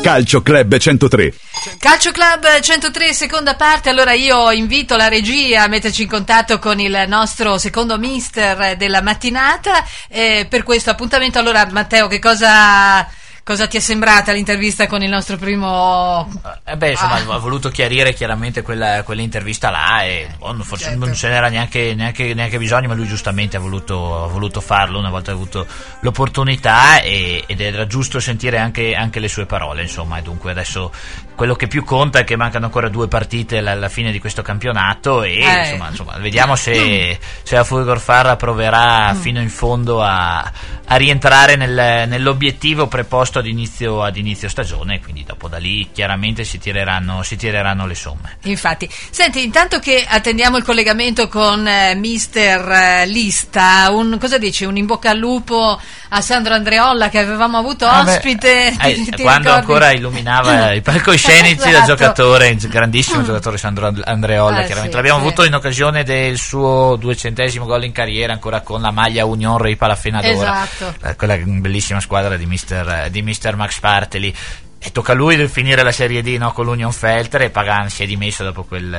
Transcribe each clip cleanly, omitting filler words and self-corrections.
Calcio Club 103. Calcio Club 103, seconda parte. Allora io invito la regia a metterci in contatto con il nostro secondo mister della mattinata per questo appuntamento. Allora Matteo, che cosa ti è sembrata l'intervista con il nostro primo... ho voluto chiarire chiaramente quell'intervista là e forse certo. Non ce n'era neanche bisogno, ma lui giustamente ha voluto farlo una volta avuto l'opportunità ed era giusto sentire anche le sue parole, insomma. E dunque adesso quello che più conta è che mancano ancora 2 partite alla fine di questo campionato e insomma vediamo se la Fulgor Farra proverà fino in fondo a rientrare nell'obiettivo preposto ad inizio stagione, quindi dopo da lì chiaramente si tireranno le somme. Infatti, senti, intanto che attendiamo il collegamento con mister Lista, cosa dici? Un in bocca al lupo a Sandro Andreolla che avevamo avuto ospite quando ancora illuminava i palcoscenici da giocatore, grandissimo giocatore Sandro Andreolla, chiaramente l'abbiamo avuto in occasione del suo 200° gol in carriera, ancora con la maglia Union Rei Palafenadora, quella bellissima squadra di mister Max Bartoli. E tocca a lui finire la Serie D, no, con l'Union Feltre, e Pagan si è dimesso dopo quel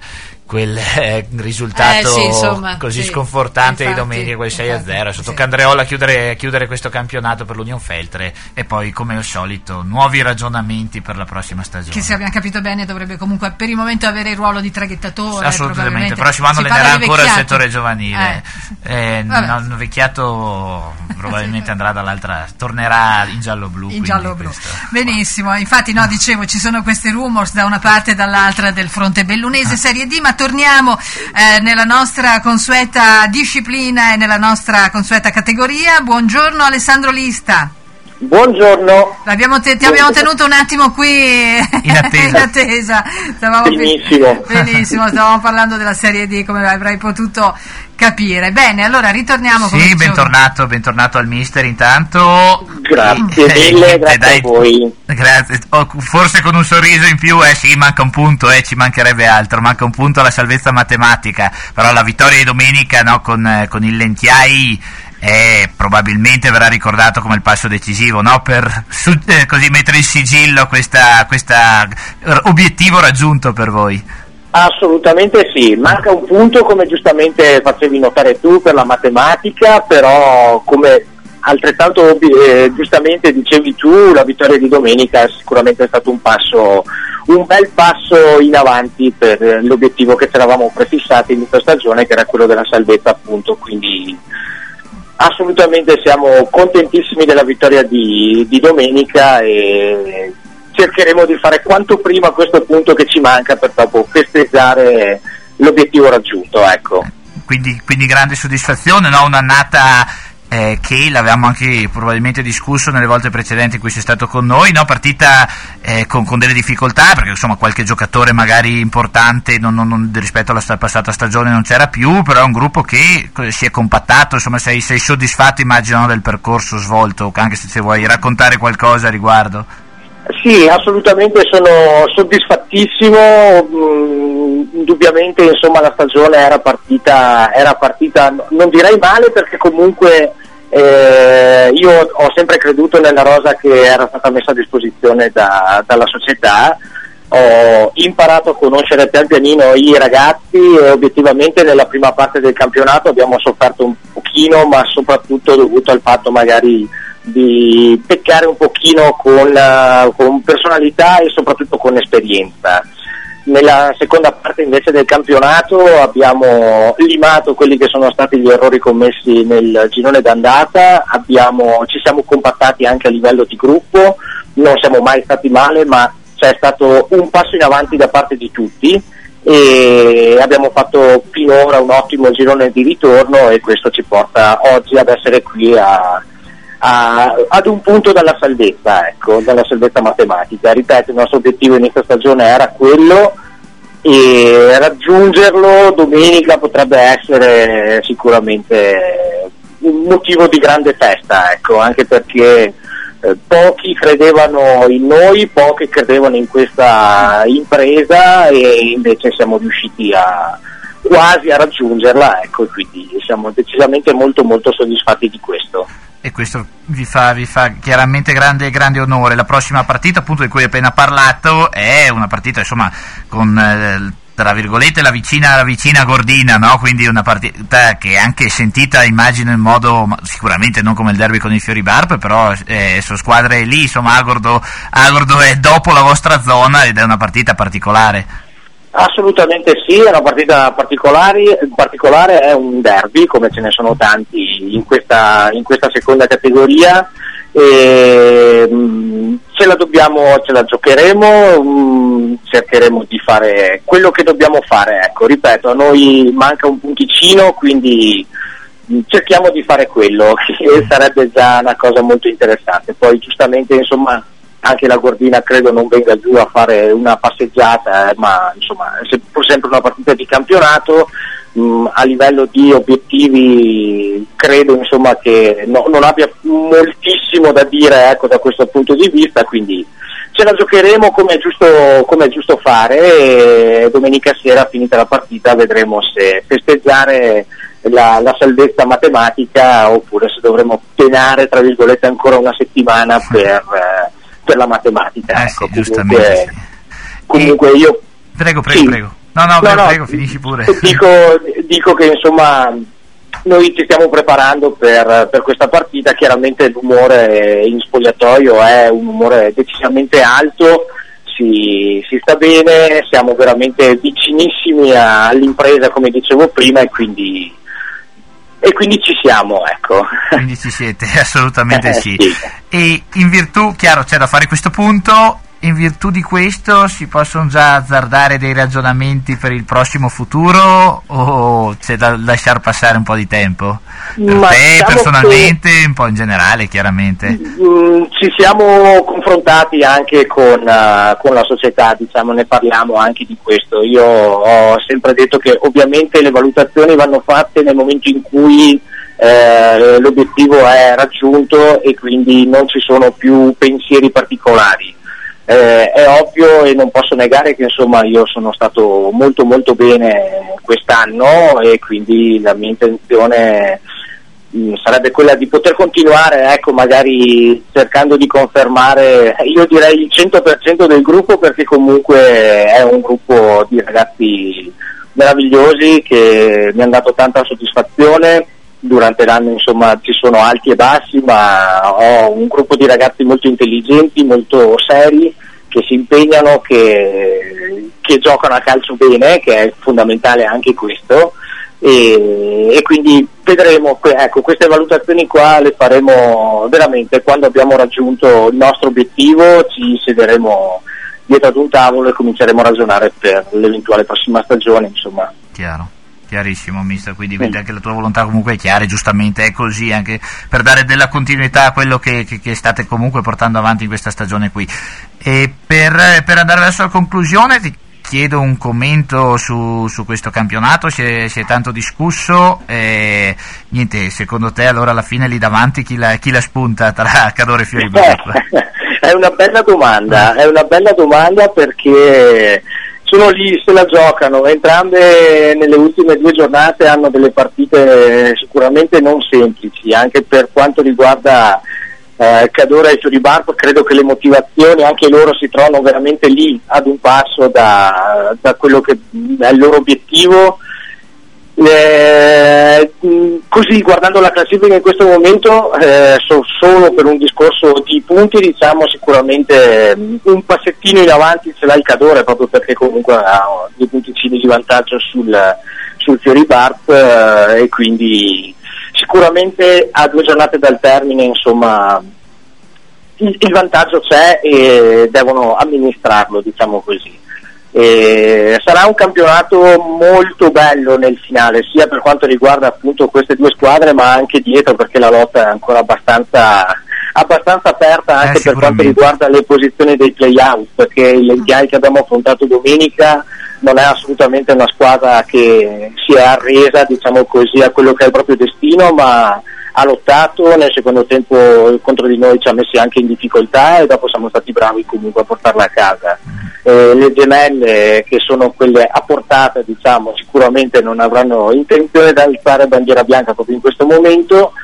risultato così sconfortante di domenica, quel 6-0. Adesso tocca a Andreolla chiudere questo campionato per l'Union Feltre e poi, come al solito, nuovi ragionamenti per la prossima stagione, che, se abbiamo capito bene, dovrebbe comunque per il momento avere il ruolo di traghettatore. Assolutamente, il prossimo anno allenerà ancora il settore giovanile. Vecchiato probabilmente andrà dall'altra, tornerà in giallo-blu. Benissimo, infatti dicevo, ci sono questi rumors da una parte e dall'altra del fronte bellunese Serie D, ma torniamo nella nostra consueta disciplina e nella nostra consueta categoria. Buongiorno Alessandro Lista. Buongiorno. Ti abbiamo tenuto un attimo qui in attesa. Benissimo, stavamo parlando della Serie D, come avrai potuto capire. Bene, allora ritorniamo. Sì, bentornato al mister intanto. Grazie mille, grazie a voi. Grazie. Forse con un sorriso in più, sì, manca un punto, ci mancherebbe altro, manca un punto alla salvezza matematica, però la vittoria di domenica, no, con il Lentiai probabilmente verrà ricordato come il passo decisivo, no, per così mettere in sigillo questa obiettivo raggiunto per voi. Assolutamente sì, manca un punto, come giustamente facevi notare tu, per la matematica, però come altrettanto giustamente dicevi tu, la vittoria di domenica sicuramente è stato un bel passo in avanti per l'obiettivo che ci eravamo prefissati in questa stagione, che era quello della salvezza, appunto. Quindi assolutamente siamo contentissimi della vittoria di domenica e cercheremo di fare quanto prima questo punto che ci manca per dopo festeggiare l'obiettivo raggiunto, ecco. Quindi grande soddisfazione, no? Un'annata che l'avevamo anche probabilmente discusso nelle volte precedenti in cui sei stato con noi, no? Partita con delle difficoltà, perché insomma qualche giocatore magari importante non rispetto alla passata stagione non c'era più, però è un gruppo che si è compattato, insomma sei soddisfatto, immagino, del percorso svolto, anche se vuoi raccontare qualcosa a riguardo. Sì, assolutamente sono soddisfattissimo. Indubbiamente, insomma, la stagione era partita, non direi male, perché comunque io ho sempre creduto nella rosa che era stata messa a disposizione dalla società. Ho imparato a conoscere pian pianino i ragazzi e obiettivamente nella prima parte del campionato abbiamo sofferto un pochino, ma soprattutto dovuto al fatto magari di peccare un pochino con personalità e soprattutto con esperienza. Nella seconda parte invece del campionato abbiamo limato quelli che sono stati gli errori commessi nel girone d'andata, ci siamo compattati anche a livello di gruppo, non siamo mai stati male, ma c'è stato un passo in avanti da parte di tutti e abbiamo fatto finora un ottimo girone di ritorno, e questo ci porta oggi ad essere qui ad un punto dalla salvezza, dalla salvezza matematica. Ripeto, il nostro obiettivo in questa stagione era quello, e raggiungerlo domenica potrebbe essere sicuramente un motivo di grande festa, anche perché pochi credevano in noi, pochi credevano in questa impresa, e invece siamo riusciti quasi a raggiungerla, quindi siamo decisamente molto molto soddisfatti di questo. e questo vi fa chiaramente grande onore. La prossima partita, appunto, di cui hai appena parlato, è una partita, insomma, con tra virgolette la vicina Gordina, no? Quindi una partita che è anche sentita, immagino, in modo sicuramente non come il derby con i Fioribarp, però sono squadre lì, insomma. Agordo è dopo la vostra zona ed è una partita particolare. Assolutamente sì, è una partita particolare, è un derby, come ce ne sono tanti in questa seconda categoria, e ce la giocheremo, cercheremo di fare quello che dobbiamo fare, ecco, ripeto, a noi manca un punticino, quindi cerchiamo di fare quello, che sarebbe già una cosa molto interessante. Poi giustamente, insomma, anche la Gordina credo non venga giù a fare una passeggiata, ma insomma è pur sempre una partita di campionato. A livello di obiettivi credo, insomma, che non abbia moltissimo da dire, ecco, da questo punto di vista, quindi ce la giocheremo come è giusto fare, e domenica sera, finita la partita, vedremo se festeggiare la salvezza matematica oppure se dovremo penare, tra virgolette, ancora una settimana per la matematica. Ecco, sì, giustamente. Comunque io prego. Sì. Prego, finisci pure. Dico che, insomma, noi ci stiamo preparando per questa partita. Chiaramente l'umore in spogliatoio è un umore decisamente alto, si sta bene, siamo veramente vicinissimi all'impresa, come dicevo prima, e quindi ci siamo, ecco. Quindi ci siete, assolutamente sì. Sì. E in virtù, chiaro, c'è da fare questo punto, in virtù di questo si possono già azzardare dei ragionamenti per il prossimo futuro, o c'è da lasciar passare un po' di tempo? Per te personalmente, un po' in generale, chiaramente. Ci siamo confrontati anche con la società, diciamo, ne parliamo anche di questo. Io ho sempre detto che ovviamente le valutazioni vanno fatte nel momento in cui l'obiettivo è raggiunto e quindi non ci sono più pensieri particolari. È ovvio, e non posso negare che, insomma, io sono stato molto molto bene quest'anno, e quindi la mia intenzione sarebbe quella di poter continuare, ecco, magari cercando di confermare, io direi, il 100% del gruppo, perché comunque è un gruppo di ragazzi meravigliosi che mi hanno dato tanta soddisfazione. Durante l'anno, insomma, ci sono alti e bassi, ma ho un gruppo di ragazzi molto intelligenti, molto seri, che si impegnano, che giocano a calcio bene, che è fondamentale anche questo, e quindi vedremo, ecco, queste valutazioni qua le faremo veramente quando abbiamo raggiunto il nostro obiettivo. Ci siederemo dietro ad un tavolo e cominceremo a ragionare per l'eventuale prossima stagione, insomma. Chiarissimo, mister, quindi vede anche la tua volontà comunque è chiara, giustamente è così, anche per dare della continuità a quello che state comunque portando avanti in questa stagione qui. E per andare verso la conclusione ti chiedo un commento su questo campionato. Si è tanto discusso, niente, secondo te allora alla fine lì davanti chi la spunta tra Cadore e Fioribarp? È una bella domanda, perché sono lì, se la giocano, entrambe nelle ultime 2 giornate hanno delle partite sicuramente non semplici, anche per quanto riguarda Cadore e Fioribarp. Credo che le motivazioni, anche loro si trovano veramente lì, ad un passo da quello che è il loro obiettivo. Così, guardando la classifica in questo momento, solo per un discorso di punti, diciamo, sicuramente un passettino in avanti ce l'ha il Cadore, proprio perché comunque ha 2 punticini di vantaggio sul Fioribarp, e quindi sicuramente a 2 giornate dal termine, insomma, il vantaggio c'è e devono amministrarlo, diciamo così. Sarà un campionato molto bello nel finale, sia per quanto riguarda appunto queste 2 squadre, ma anche dietro, perché la lotta è ancora abbastanza aperta, anche per quanto riguarda le posizioni dei play-out, perché il Lentiai che abbiamo affrontato domenica non è assolutamente una squadra che si è arresa, diciamo così, a quello che è il proprio destino, ma ha lottato. Nel secondo tempo contro di noi ci ha messi anche in difficoltà, e dopo siamo stati bravi comunque a portarla a casa. Le gemelle, che sono quelle a portata, diciamo, sicuramente non avranno intenzione di alzare bandiera bianca proprio in questo momento,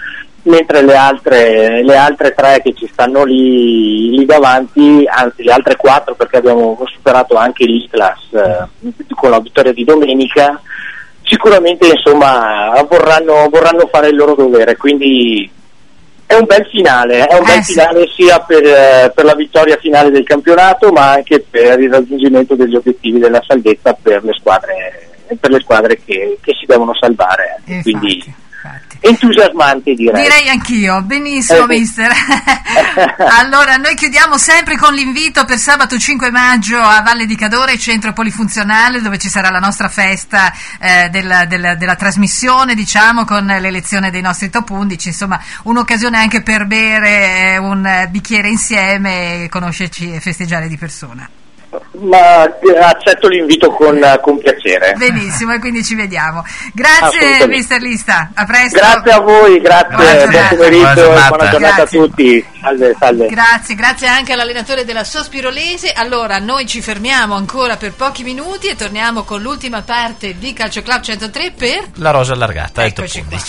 mentre le altre 3 che ci stanno lì davanti, anzi le altre 4, perché abbiamo superato anche l'I-Class con la vittoria di domenica, sicuramente insomma vorranno fare il loro dovere, quindi è un bel finale, finale sia per la vittoria finale del campionato, ma anche per il raggiungimento degli obiettivi della salvezza per le squadre che si devono salvare. Quindi entusiasmante, direi anch'io. Benissimo, mister. Allora noi chiudiamo sempre con l'invito per sabato 5 maggio a Valle di Cadore, centro polifunzionale, dove ci sarà la nostra festa della trasmissione, diciamo, con l'elezione dei nostri top 11, insomma un'occasione anche per bere un bicchiere insieme e conoscerci e festeggiare di persona. Ma accetto l'invito con piacere. Benissimo, e quindi ci vediamo. Grazie mister Lista, a presto. Grazie a voi, grazie, buon pomeriggio e buona giornata a tutti. Salve. Grazie anche all'allenatore della Sospirolese. Allora noi ci fermiamo ancora per pochi minuti e torniamo con l'ultima parte di Calcio Club 103 per la rosa allargata. Eccoci qua.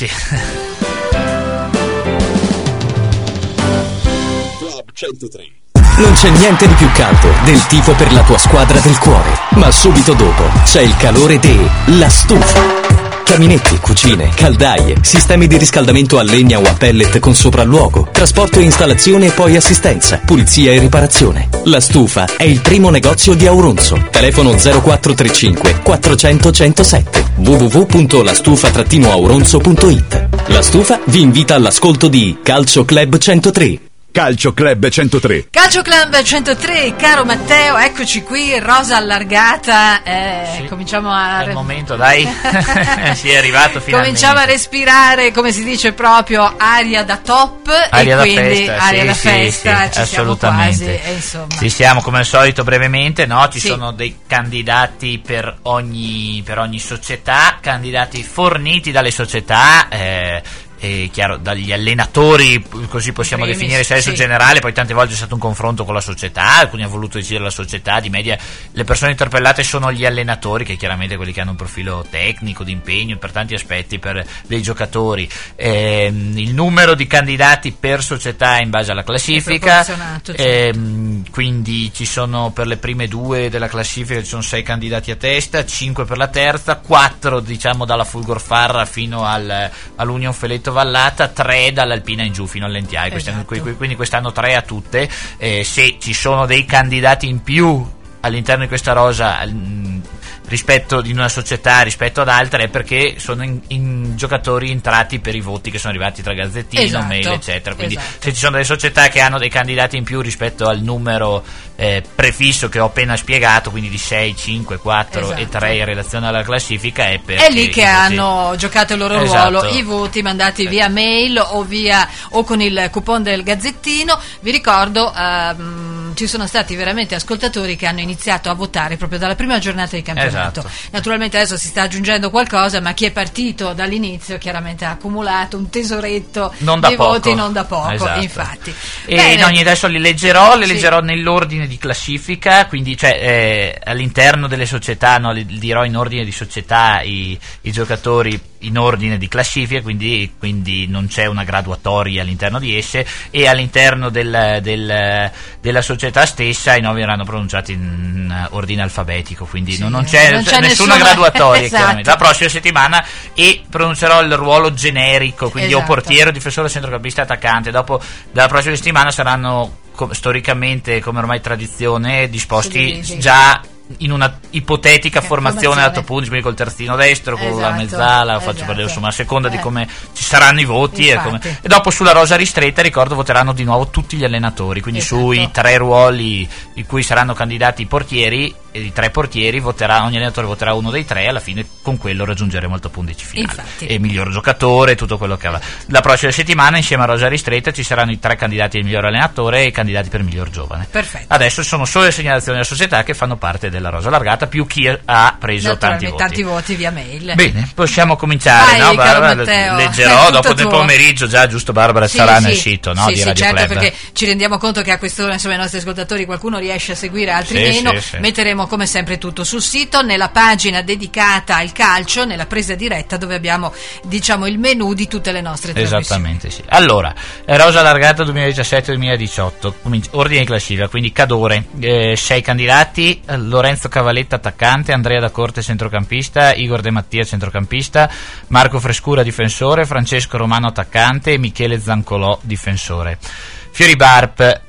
Club 103. Non c'è niente di più caldo del tifo per la tua squadra del cuore, ma subito dopo c'è il calore La Stufa. Caminetti, cucine, caldaie, sistemi di riscaldamento a legna o a pellet con sopralluogo, trasporto e installazione e poi assistenza, pulizia e riparazione. La Stufa è il primo negozio di Auronzo. Telefono 0435 400 107 www.lastufa-auronzo.it. La Stufa vi invita all'ascolto di Calcio Club 103. Calcio Club 103. Calcio Club 103, caro Matteo, eccoci qui, rosa allargata, sì, cominciamo a... È il momento, dai, si è arrivato finalmente. Cominciamo a respirare, come si dice proprio, aria da top, aria e da quindi festa, aria da sì, festa, ci assolutamente. siamo quasi, insomma. Ci siamo come al solito brevemente, no? Ci sì. sono dei candidati per ogni società, candidati forniti dalle società, chiaro, dagli allenatori, così possiamo definire il senso generale. Poi tante volte c'è stato un confronto con la società, alcuni hanno voluto decidere la società, di media le persone interpellate sono gli allenatori, che chiaramente quelli che hanno un profilo tecnico, di impegno per tanti aspetti per dei giocatori. Il numero di candidati per società è in base alla classifica, quindi ci sono per le prime 2 della classifica ci sono 6 candidati a testa, 5 per la terza, 4 diciamo dalla Fulgor Farra fino all'Union Feletto Vallata, 3 dall'Alpina in giù fino all'Entiai, quindi quest'anno 3 a tutte. Se ci sono dei candidati in più all'interno di questa rosa rispetto di una società rispetto ad altre, è perché sono in giocatori entrati per i voti che sono arrivati tra Gazzettino, mail eccetera, quindi se ci sono delle società che hanno dei candidati in più rispetto al numero prefisso che ho appena spiegato, quindi di 6, 5, 4 e 3 in relazione alla classifica, è lì che hanno giocato il loro ruolo i voti mandati via mail o con il coupon del Gazzettino. Vi ricordo ci sono stati veramente ascoltatori che hanno iniziato a votare proprio dalla prima giornata di campionato. Naturalmente adesso si sta aggiungendo qualcosa, ma chi è partito dall'inizio chiaramente ha accumulato un tesoretto di voti non da poco, infatti. Adesso li leggerò nell'ordine di classifica, quindi all'interno delle società, li dirò in ordine di società i giocatori in ordine di classifica, quindi non c'è una graduatoria all'interno di esse, e all'interno della società stessa i nomi verranno pronunciati in ordine alfabetico, quindi non c'è nessuna graduatoria. La prossima settimana pronuncerò il ruolo generico, quindi o portiere, difensore, centrocampista, attaccante. Dopo dalla prossima settimana saranno storicamente, come ormai tradizione, disposti già in una ipotetica formazione a top 11, quindi col terzino destro, con la mezzala, faccio per insomma a seconda di come ci saranno i voti, e dopo sulla rosa ristretta, ricordo, voteranno di nuovo tutti gli allenatori, quindi sui 3 ruoli in cui saranno candidati i portieri, e i 3 portieri ogni allenatore voterà uno dei 3, alla fine con quello raggiungeremo il top 11 finale e miglior giocatore, tutto quello che avrà. La prossima settimana insieme a rosa ristretta ci saranno i 3 candidati al miglior allenatore e i candidati per miglior giovane. Perfetto. Adesso sono solo le segnalazioni della società che fanno parte della rosa allargata, più chi ha preso tanti voti via mail. Bene, possiamo cominciare. Barbara? Leggerò dopo nel pomeriggio, giusto Barbara sarà nel sito di Radio Club, perché ci rendiamo conto che a quest'ora, insomma, i nostri ascoltatori qualcuno riesce a seguire, altri meno. Metteremo troveremo come sempre tutto sul sito, nella pagina dedicata al calcio, nella presa diretta, dove abbiamo, diciamo, il menù di tutte le nostre trasmissioni. Esattamente, sì. Allora, rosa allargata 2017-2018, ordine di classifica, quindi Cadore, 6 candidati: Lorenzo Cavalletta attaccante, Andrea Da Corte centrocampista, Igor De Mattia centrocampista, Marco Frescura difensore, Francesco Romano attaccante e Michele Zancolò difensore. Fiori Barp,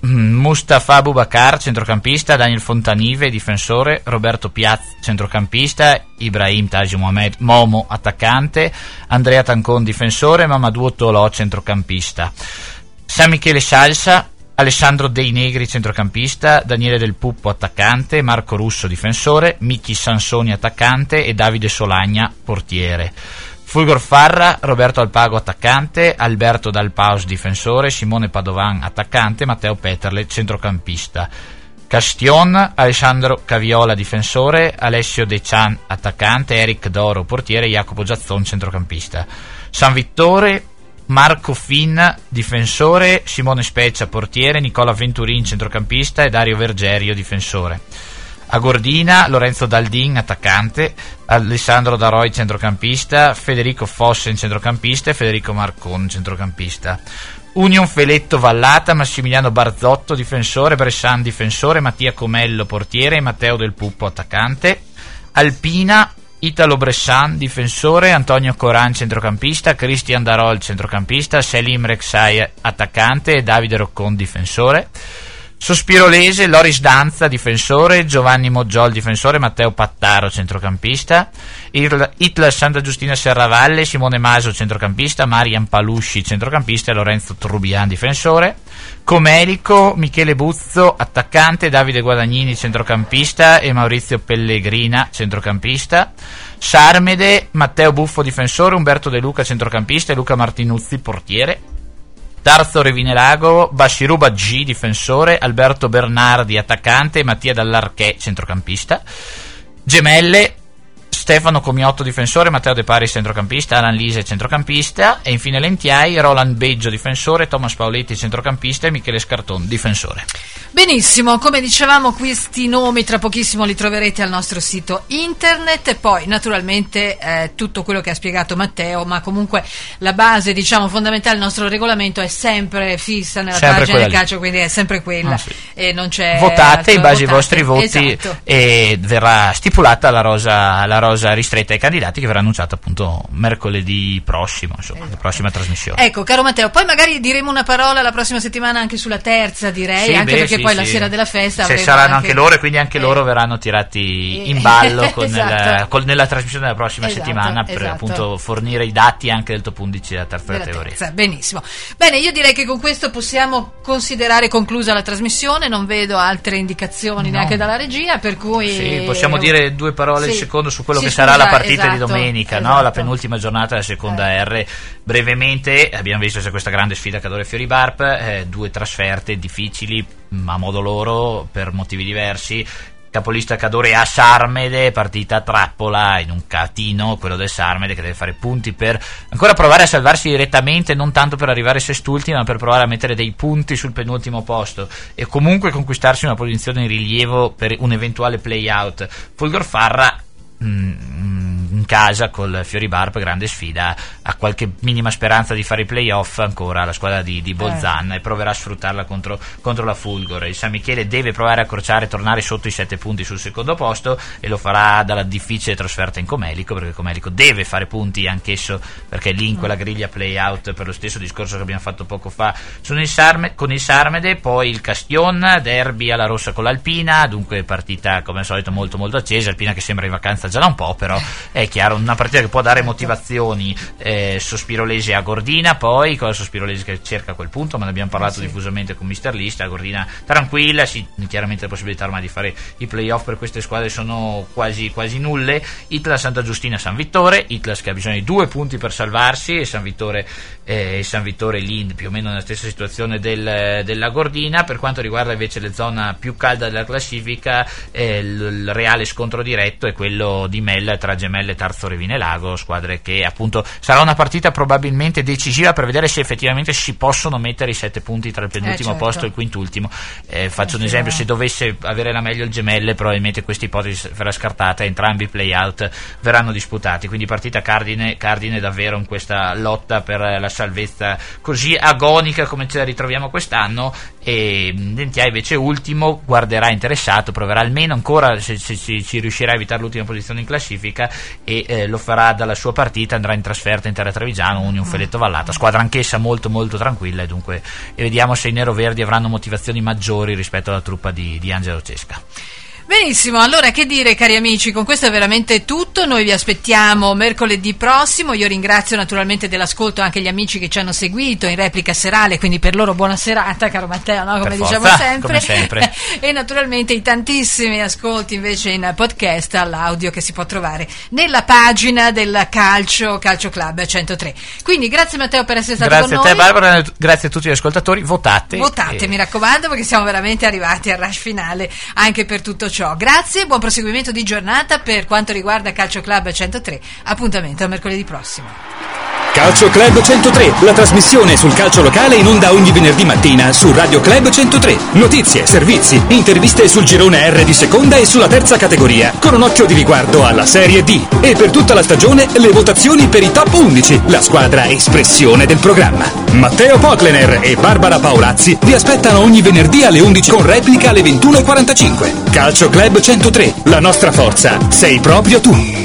Mustafa Boubacar centrocampista, Daniel Fontanive difensore, Roberto Piaz centrocampista, Ibrahim Taji Mohamed Momo attaccante, Andrea Tancon difensore, Mamadou Tolò centrocampista. San Michele Salsa, Alessandro Dei Negri centrocampista, Daniele Del Puppo attaccante, Marco Russo difensore, Micchi Sansoni attaccante e Davide Solagna portiere. Fulgor Farra, Roberto Alpago attaccante, Alberto Dalpaus difensore, Simone Padovan attaccante, Matteo Peterle centrocampista. Castion, Alessandro Caviola difensore, Alessio De Cian attaccante, Eric Doro portiere, Jacopo Giazzon centrocampista. San Vittore, Marco Fin difensore, Simone Speccia portiere, Nicola Venturin centrocampista e Dario Vergerio difensore. A Gordina, Lorenzo Daldin attaccante, Alessandro Daroi centrocampista, Federico Fossen centrocampista e Federico Marcon centrocampista. Union Feletto Vallata, Massimiliano Barzotto difensore, Bressan difensore, Mattia Comello portiere e Matteo Del Puppo attaccante. Alpina, Italo Bressan difensore, Antonio Coran centrocampista, Cristian Darol centrocampista, Selim Rexai attaccante e Davide Roccon difensore. Sospirolese, Loris Danza difensore, Giovanni Moggiol difensore, Matteo Pattaro centrocampista. Itla Santa Giustina Serravalle, Simone Maso centrocampista, Marian Palusci centrocampista e Lorenzo Trubian difensore. Comelico, Michele Buzzo attaccante, Davide Guadagnini centrocampista e Maurizio Pellegrina centrocampista. Sarmede, Matteo Buffo difensore, Umberto De Luca centrocampista e Luca Martinuzzi portiere. Tarzo Revinelago, Bashiruba G difensore, Alberto Bernardi attaccante e Mattia Dall'Arché centrocampista. Gemelle, Stefano Comiotto difensore, Matteo De Paris centrocampista, Alan Lise centrocampista e infine Lentiai, Roland Beggio difensore, Thomas Paoletti centrocampista e Michele Scarton difensore. Benissimo, come dicevamo, questi nomi tra pochissimo li troverete al nostro sito internet e poi naturalmente tutto quello che ha spiegato Matteo, ma comunque la base, diciamo, fondamentale del nostro regolamento è sempre fissa nella sempre pagina del lì. calcio, quindi è sempre quella. Sì. E non c'è votate in base ai votate. vostri voti, esatto. E verrà stipulata la rosa ristretta ai candidati, che verrà annunciata appunto mercoledì prossimo, insomma, Esatto. la prossima trasmissione. Ecco, caro Matteo, poi magari diremo una parola la prossima settimana anche sulla terza, direi, Sì, anche beh, perché sì, poi la sì. sera della festa Se avremo saranno anche loro, e quindi anche loro verranno tirati in ballo Esatto. nella trasmissione della prossima Esatto, settimana, per esatto. appunto fornire i dati anche del top 11 della terza della categoria. terza. Benissimo. Bene, io direi che con questo possiamo considerare conclusa la trasmissione, non vedo altre indicazioni neanche dalla regia, per cui Sì, possiamo dire due parole al secondo su quello Sì, che scusa, sarà la partita di esatto, domenica, no? esatto. La penultima giornata della seconda R. Brevemente, abbiamo visto c'è questa grande sfida Cadore Fiori Barp, due trasferte difficili a modo loro per motivi diversi. Capolista Cadore a Sarmede, partita a trappola in un catino, quello del Sarmede, che deve fare punti per ancora provare a salvarsi direttamente, non tanto per arrivare sest'ultima, ma per provare a mettere dei punti sul penultimo posto e comunque conquistarsi una posizione in rilievo per un eventuale play-out. Fulgor Farra in casa col Fiori Barp, grande sfida, ha qualche minima speranza di fare i playoff ancora la squadra di Bolzan e proverà a sfruttarla contro la Fulgor. Il San Michele deve provare a accorciare e tornare sotto i 7 punti sul secondo posto e lo farà dalla difficile trasferta in Comelico, perché Comelico deve fare punti anch'esso, perché è lì in quella griglia playout, per lo stesso discorso che abbiamo fatto poco fa con il Sarmede. Poi il Castion, derby alla rossa con l'Alpina, dunque partita come al solito molto molto accesa. Alpina che sembra in vacanza già da un po', però è chiaro, una partita che può dare motivazioni. Sospirolese a Gordina, poi con la Sospirolese che cerca quel punto, ma ne abbiamo parlato diffusamente con Mister List. A Gordina tranquilla, chiaramente le possibilità ormai di fare i playoff per queste squadre sono quasi nulle. Itla Santa Giustina San Vittore, Itlas che ha bisogno di 2 punti per salvarsi, e San Vittore lì più o meno nella stessa situazione della Gordina. Per quanto riguarda invece le zone più calde della classifica, il reale scontro diretto è quello di Mella tra Gemelle le Tarzo Revine Lago, squadre che appunto sarà una partita probabilmente decisiva per vedere se effettivamente si possono mettere i 7 punti tra il penultimo posto e il quintultimo. Faccio un esempio: se dovesse avere la meglio il Gemelle, probabilmente questa ipotesi verrà scartata, entrambi i play-out verranno disputati, quindi partita cardine davvero in questa lotta per la salvezza così agonica come ce la ritroviamo quest'anno. E Dentia invece ultimo guarderà interessato, proverà almeno ancora se ci riuscirà a evitare l'ultima posizione in classifica, e lo farà dalla sua partita, andrà in trasferta in terra Trevigiano, Union Feletto Vallata, squadra anch'essa molto molto tranquilla, e dunque vediamo se i neroverdi avranno motivazioni maggiori rispetto alla truppa di Angelo Cesca. Benissimo, allora che dire cari amici, con questo è veramente tutto, noi vi aspettiamo mercoledì prossimo. Io ringrazio naturalmente dell'ascolto anche gli amici che ci hanno seguito in replica serale, quindi per loro buona serata, caro Matteo, no? Come diciamo sempre. E naturalmente i tantissimi ascolti invece in podcast all'audio che si può trovare nella pagina del Calcio Club 103. Quindi grazie Matteo per essere stato con noi. Grazie a te Barbara, grazie a tutti gli ascoltatori, votate, mi raccomando, perché siamo veramente arrivati al rush finale anche per tutto ciò. Grazie, buon proseguimento di giornata per quanto riguarda Calcio Club 103. Appuntamento a mercoledì prossimo. Calcio Club 103, la trasmissione sul calcio locale in onda ogni venerdì mattina su Radio Club 103. Notizie, servizi, interviste sul girone R di seconda e sulla terza categoria, con un occhio di riguardo alla Serie D. E per tutta la stagione le votazioni per i top 11, la squadra espressione del programma. Matteo Poclener e Barbara Paolazzi vi aspettano ogni venerdì alle 11 con replica alle 21:45. Calcio Club 103, la nostra forza sei proprio tu.